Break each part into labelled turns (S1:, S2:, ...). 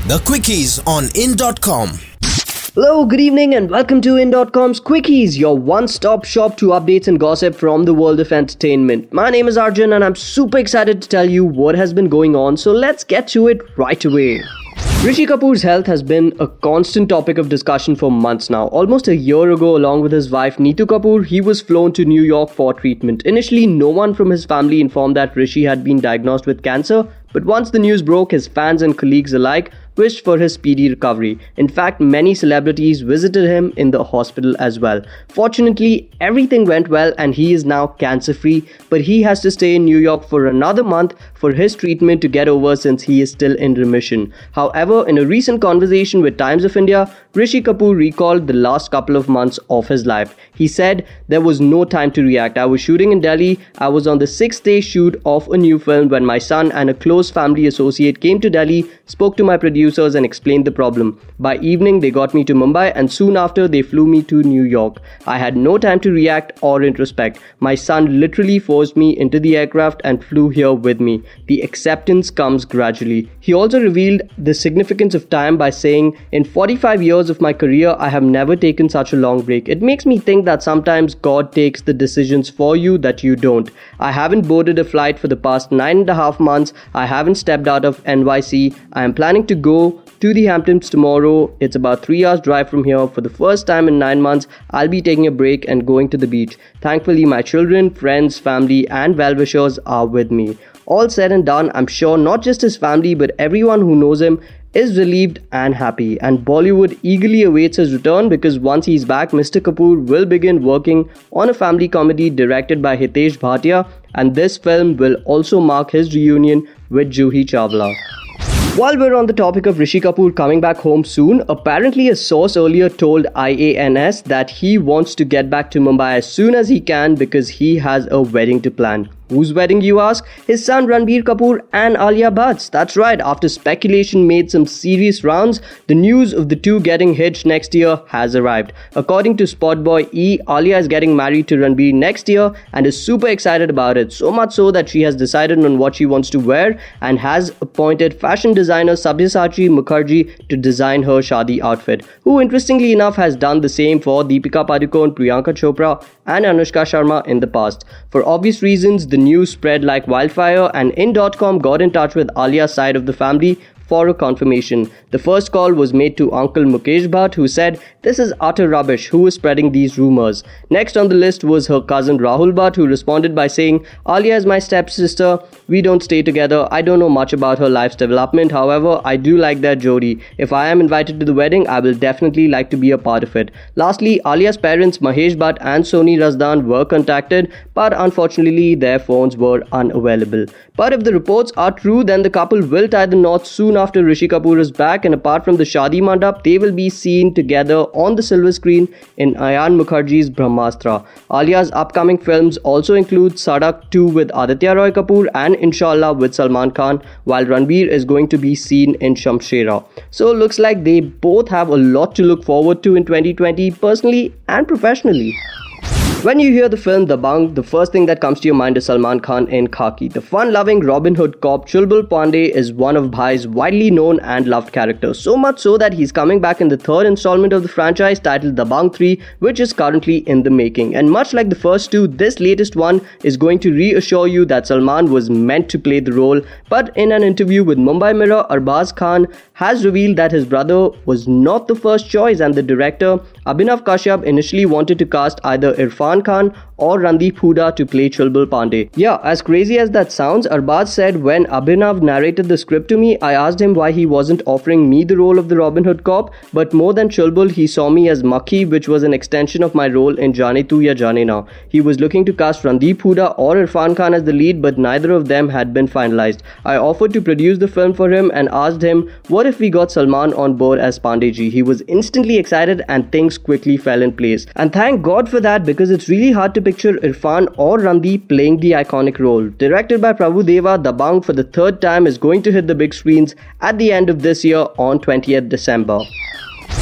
S1: The Quickies on in.com.
S2: Hello, good evening and welcome to in.com's Quickies, your one-stop shop to updates and gossip from the world of entertainment. My name is Arjun and I'm super excited to tell you what has been going on, so let's get to it right away. Rishi Kapoor's health has been a constant topic of discussion for months now. Almost a year ago, along with his wife Neetu Kapoor, he was flown to New York for treatment. Initially, no one from his family informed that Rishi had been diagnosed with cancer, but once the news broke, his fans and colleagues alike wished for his speedy recovery. In fact, many celebrities visited him in the hospital as well. Fortunately, everything went well and he is now cancer-free, but he has to stay in New York for another month for his treatment to get over since he is still in remission. However, in a recent conversation with Times of India, Rishi Kapoor recalled the last couple of months of his life. He said, "There was no time to react. I was shooting in Delhi. I was on the 6th-day shoot of a new film when my son and a close family associate came to Delhi, spoke to my producers and explained the problem. By evening, they got me to Mumbai and soon after they flew me to New York. I had no time to react or introspect. My son literally forced me into the aircraft and flew here with me. The acceptance comes gradually." He also revealed the significance of time by saying, "In 45 years of my career, I have never taken such a long break. It makes me think that sometimes God takes the decisions for you that you don't. I haven't boarded a flight for the past 9.5 months. I haven't stepped out of NYC. I am planning to go to the Hamptons tomorrow. It's about 3 hours drive from here. For the first time in 9 months, I'll be taking a break and going to the beach. Thankfully, my children, friends, family and well-wishers are with me." All said and done, I'm sure not just his family but everyone who knows him is relieved and happy, and Bollywood eagerly awaits his return because once he's back, Mr. Kapoor will begin working on a family comedy directed by Hitesh Bhatia, and this film will also mark his reunion with Juhi Chawla. While we're on the topic of Rishi Kapoor coming back home soon, apparently a source earlier told IANS that he wants to get back to Mumbai as soon as he can because he has a wedding to plan. Whose wedding, you ask? His son Ranbir Kapoor and Alia Bhatt's. That's right, after speculation made some serious rounds, the news of the two getting hitched next year has arrived. According to Spotboy E, Alia is getting married to Ranbir next year and is super excited about it, so much so that she has decided on what she wants to wear and has appointed fashion designer Sabyasachi Mukherjee to design her shadi outfit, who interestingly enough has done the same for Deepika Padukone, Priyanka Chopra and Anushka Sharma in the past. For obvious reasons, the news spread like wildfire and in.com got in touch with Alia's side of the family for a confirmation. The first call was made to Uncle Mukesh Bhatt, who said, "This is utter rubbish. Who is spreading these rumors?" Next on the list was her cousin Rahul Bhatt, who responded by saying, "Alia is my stepsister. We don't stay together. I don't know much about her life's development. However, I do like their jodi. If I am invited to the wedding, I will definitely like to be a part of it." Lastly, Alia's parents Mahesh Bhatt and Soni Razdan were contacted, but unfortunately their phones were unavailable. But if the reports are true, then the couple will tie the knot soon after Rishi Kapoor is back, and apart from the Shadi Mandap, they will be seen together on the silver screen in Ayan Mukherjee's Brahmastra. Alia's upcoming films also include Sadak 2 with Aditya Roy Kapoor and Inshallah with Salman Khan, while Ranbir is going to be seen in Shamshera. So it looks like they both have a lot to look forward to in 2020, personally and professionally. When you hear the film Dabangg, the first thing that comes to your mind is Salman Khan in khaki. The fun-loving Robin Hood cop Chulbul Pandey is one of Bhai's widely known and loved characters, so much so that he's coming back in the third installment of the franchise titled Dabangg 3, which is currently in the making. And much like the first two, this latest one is going to reassure you that Salman was meant to play the role, but in an interview with Mumbai Mirror, Arbaz Khan has revealed that his brother was not the first choice and the director Abhinav Kashyap initially wanted to cast either Irfan Khan or Randeep Hooda to play Chulbul Pandey. Yeah, as crazy as that sounds, Arbaz said, "When Abhinav narrated the script to me, I asked him why he wasn't offering me the role of the Robin Hood cop, but more than Chulbul, he saw me as Makhi, which was an extension of my role in Jaane Tu Ya Jaane Na. He was looking to cast Randeep Hooda or Irfan Khan as the lead, but neither of them had been finalized. I offered to produce the film for him and asked him, what if we got Salman on board as Pandeyji? He was instantly excited and things quickly fell in place. And thank God for that, because it's really hard to picture Irfan or Randeep playing the iconic role. Directed by Prabhu Deva, Dabangg for the third time is going to hit the big screens at the end of this year on 20th December.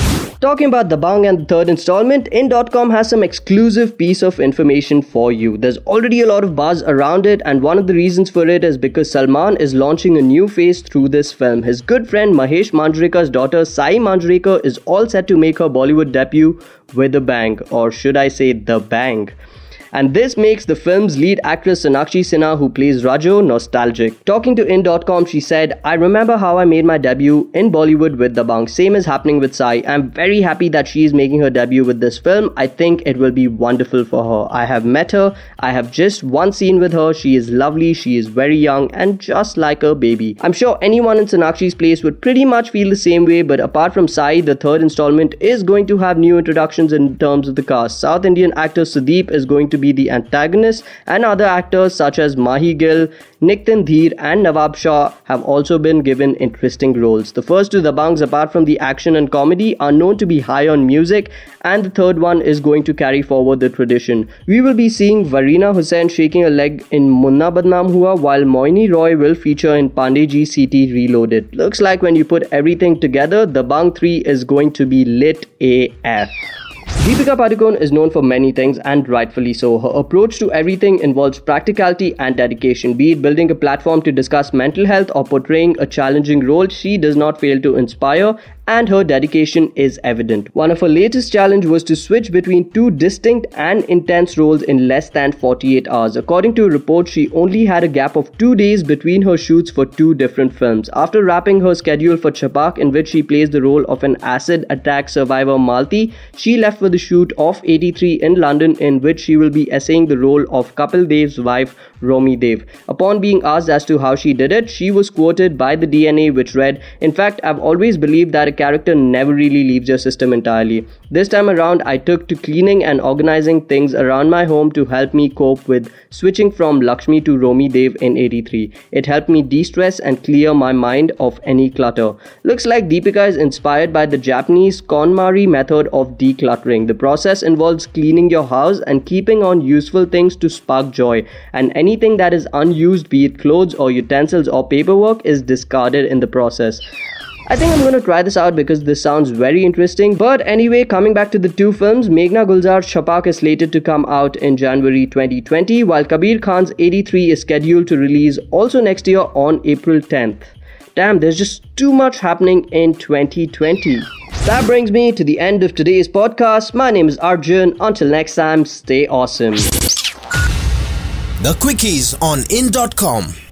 S2: Talking about Dabangg and the third installment, in.com has some exclusive piece of information for you. There's already a lot of buzz around it, and one of the reasons for it is because Salman is launching a new phase through this film. His good friend Mahesh Manjrekar's daughter Sai Manjrekar is all set to make her Bollywood debut with a bang, or should I say the bang. And this makes the film's lead actress Sonakshi Sinha, who plays Rajo, nostalgic. Talking to in.com, she said, "I remember how I made my debut in Bollywood with Dabangg. Same is happening with Sai. I'm very happy that she is making her debut with this film. I think it will be wonderful for her. I have met her. I have just one scene with her. She is lovely. She is very young and just like a baby." I'm sure anyone in Sonakshi's place would pretty much feel the same way, but apart from Sai, the third installment is going to have new introductions in terms of the cast. South Indian actor Sudeep is going to be the antagonist, and other actors such as Mahi Gill, Nitin Dheer and Nawab Shah have also been given interesting roles. The first two Dabangs, apart from the action and comedy, are known to be high on music, and the third one is going to carry forward the tradition. We will be seeing Varina Hussain shaking a leg in Munna Badnaam Hua, while Moini Roy will feature in Pandeyji CT Reloaded. Looks like when you put everything together, Dabangg 3 is going to be lit AF. Deepika Padukone is known for many things, and rightfully so. Her approach to everything involves practicality and dedication. Be it building a platform to discuss mental health or portraying a challenging role, she does not fail to inspire, and her dedication is evident. One of her latest challenges was to switch between two distinct and intense roles in less than 48 hours. According to a report, she only had a gap of 2 days between her shoots for two different films. After wrapping her schedule for Chhapaak, in which she plays the role of an acid attack survivor Malti, she left for the shoot of 83 in London, in which she will be essaying the role of Kapil Dev's wife Romi Dev. Upon being asked as to how she did it, she was quoted by the DNA, which read, "In fact, I've always believed that a character never really leaves your system entirely. This time around, I took to cleaning and organizing things around my home to help me cope with switching from Lakshmi to Romi Dev in 83. It helped me de-stress and clear my mind of any clutter." Looks like Deepika is inspired by the Japanese KonMari method of decluttering. The process involves cleaning your house and keeping on useful things to spark joy, and anything that is unused, be it clothes or utensils or paperwork, is discarded in the process. I think I'm going to try this out because this sounds very interesting. But anyway, coming back to the two films, Meghna Gulzar's Chhapaak is slated to come out in January 2020, while Kabir Khan's 83 is scheduled to release also next year on April 10th. Damn, there's just too much happening in 2020. That brings me to the end of today's podcast. My name is Arjun. Until next time, stay awesome.
S1: The Quickies on in.com.